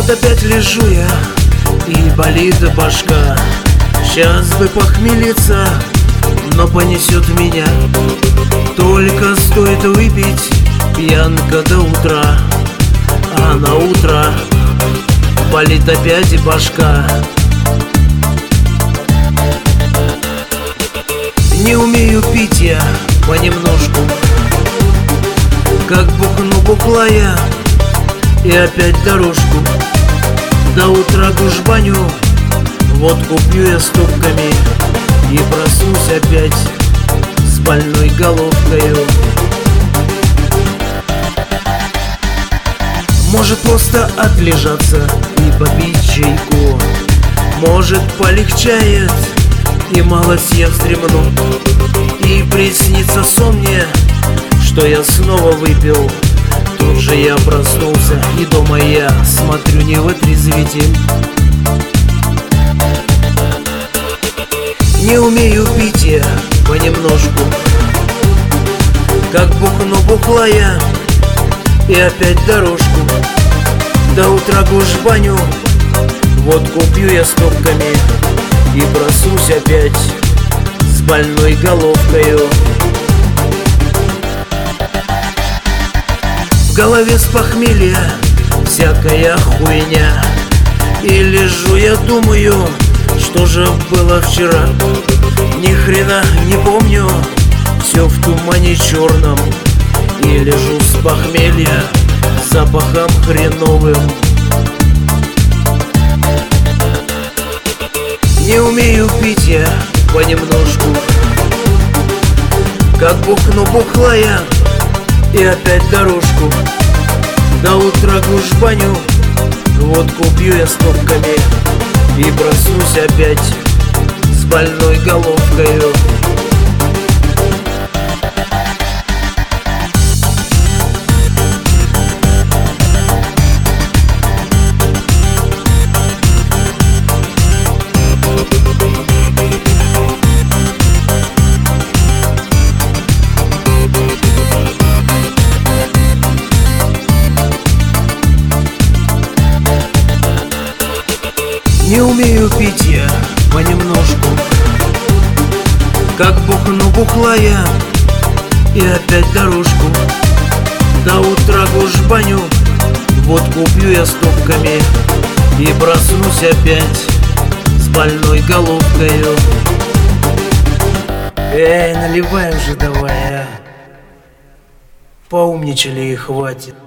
Вот опять лежу я, и болит башка. Сейчас бы похмелиться, но понесет меня. Только стоит выпить, пьянка до утра. А на утро болит опять и башка. Не умею пить я понемножку, как бухну бухла я, и опять дорожку. До утра душ баню, водку пью я стопками, и проснусь опять с больной головкою. Может просто отлежаться и попить чайку, может полегчает, и малость я вздремну, и приснится сон мне, что я снова выпил. Тут же я проснулся, и дома я смотрю, не вытрезвитель. Не умею пить я понемножку, как бухну бухла я, и опять дорожку. До утра гуш баню, водку пью я стопками, и проснусь опять с больной головкою. В голове с похмелья всякая хуйня, и лежу я думаю, что же было вчера. Ни хрена не помню, все в тумане черном, и лежу с похмелья запахом хреновым. Не умею пить я понемножку, как бухну бухла я, и опять дорожку. До утра гуш баню, водку пью я стопками, и проснусь опять с больной головкою. Не умею пить я понемножку, как бухну бухла я, и опять дорожку. До утра гуш баню, водку пью я стопками, и проснусь опять с больной головкою. Эй, наливай уже давай, а. Поумничали и хватит.